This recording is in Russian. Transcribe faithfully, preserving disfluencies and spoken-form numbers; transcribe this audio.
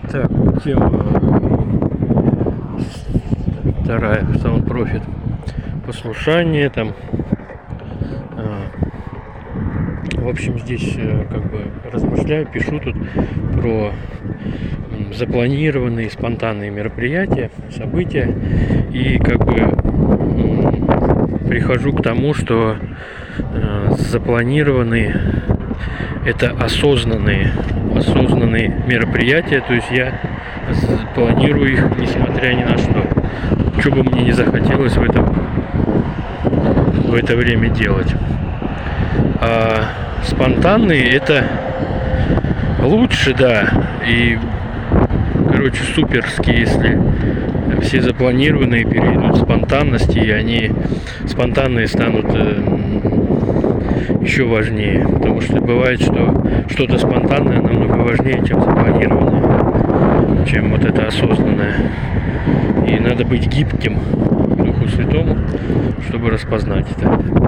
Так, тема вторая, Sound Profit. Послушание там. В общем, здесь как бы размышляю, пишу тут про запланированные спонтанные мероприятия, события, и как бы прихожу к тому, что запланированные это осознанные осознанные мероприятия, то есть я планирую их несмотря ни на что, что бы мне не захотелось в это в это время делать. А спонтанные это лучше, да, и короче суперски, если все запланированные перейдут в спонтанности, и они спонтанные станут э, еще важнее, потому что бывает, что что-то спонтанное намного важнее, чем запланированное, чем вот это осознанное, и надо быть гибким Духу Святому, чтобы распознать это.